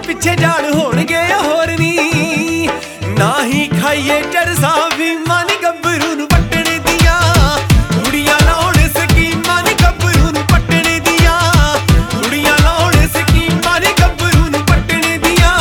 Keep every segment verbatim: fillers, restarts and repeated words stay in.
ਪਿੱਛੇ ਜਾਣ ਹੋਣਗੇ ਹੋਰ ਨੀ ਨਾ ਹੀ ਖਾਈਏ ਚਰਸਾ ਵੀ ਮਨ ਗੱਭਰੂ ਨੂੰ ਪੱਟਣੇ ਦੀਆਂ ਕੁੜੀਆਂ ਲਾਉਣ ਸਕੀਮਾਂ ਨੀ ਗੱਭਰੂ ਨੂੰ ਪੱਟਣੇ ਦੀਆਂ ਕੁੜੀਆਂ ਲਾਉਣ ਸਕੀਮਾਂ ਨੀ ਗੱਭਰੂ ਨੂੰ ਪੱਟਣੇ ਦੀਆਂ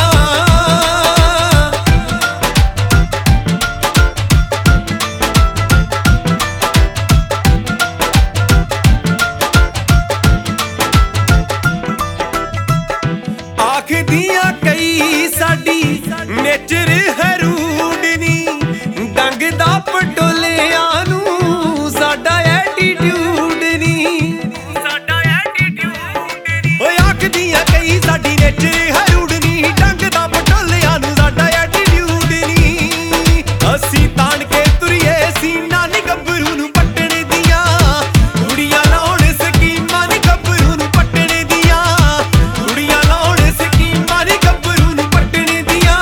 ਆਖਦੀਆਂ ਕਈ ਸਾਡੀ ਨੇਚਰ ਹਰੂਡ ਨੀ ਡੰਗ ਦਾ ਪਟੋਲਿਆਂ ਨੂੰ ਸਾਡਾ ਐਟੀਟਿਊਡ ਨੀ ਸਾਡਾ ਐਟੀਟਿਊਡ ਨੀ ਓਏ ਆਖਦੀਆਂ ਕਈ ਸਾਡੀ ਨੇਚਰ ਹਰੂਡ ਨੀ ਡੰਗ ਦਾ ਪਟੋਲਿਆਂ ਨੂੰ ਸਾਡਾ ਐਟੀਟਿਊਡ ਨੀ ਅਸੀਂ ਤਾਣ ਕੇ ਤੁਰੀਏ ਸੀਨਾ ਨੀ ਗੱਭਰੂ ਨੂੰ ਪੱਟਣੇ ਦੀਆਂ ਕੁੜੀਆਂ ਲਾਉਣ ਸਕੀਮਾਂ ਨੀ ਗੱਭਰੂ ਨੂੰ ਪੱਟਣੇ ਦੀਆਂ ਕੁੜੀਆਂ ਲਾਉਣ ਸਕੀਮਾਂ ਨੀ ਗੱਭਰੂ ਨੂੰ ਪੱਟਣੇ ਦੀਆਂ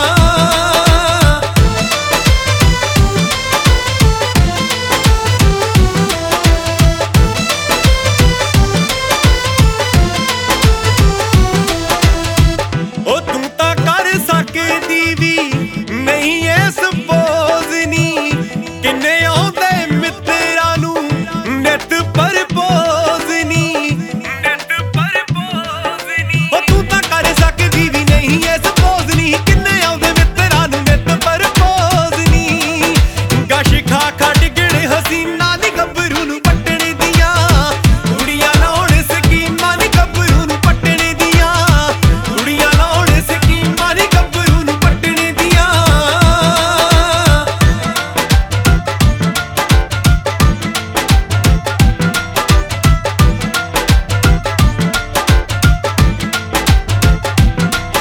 ਉਹ ਤੂੰ ਤਾਂ ਕਰ ਸਕਦੀ ਵੀ ਨਹੀਂ ਐ ਸਪੋਜ਼ ਨੀ ਕਿੰਨੇ ਆਉਂਦੇ ਮਿੱਤਰਾਂ ਨੂੰ ਨਿੱਤ ਪਰਪੋਜ਼ ਨੀ ਨਿੱਤ ਪਰਪੋਜ਼ ਨੀ ਉਹ ਤੂੰ ਤਾਂ ਕਰ ਸਕਦੀ ਵੀ ਨਹੀਂ ਐ ਸਪੋਜ਼ ਨੀ ਕਿੰਨੇ ਆਉਂਦੇ ਮਿੱਤਰਾਂ ਨੂੰ ਨਿੱਤ ਪਰਪੋਜ਼ ਨੀ ਗਸ਼ ਖਾ ਖਾ ਡਿਗਣ ਹਸੀਨਾ ਨੀ ਗੱਭਰੂ ਨੂੰ ਪੱਟਣੇ ਦੀਆਂ ਕੁੜੀਆਂ ਲਾਉਣ ਸਕੀਮਾਂ ਨੀ ਗੱਭਰੂ ਨੂੰ ਪੱਟਣੇ ਦੀਆਂ ਕੁੜੀਆਂ ਲਾਉਣ ਸਕੀਮਾਂ ਨੀ ਗੱਭਰੂ ਨੂੰ ਪੱਟਣੇ ਦੀਆਂ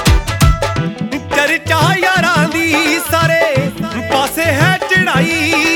ਚਰਚਾ ਯਾਰਾਂ ਦੀ ਸਾਰੇ ਪਾਸੇ ਹੈ ਚੜਾਈ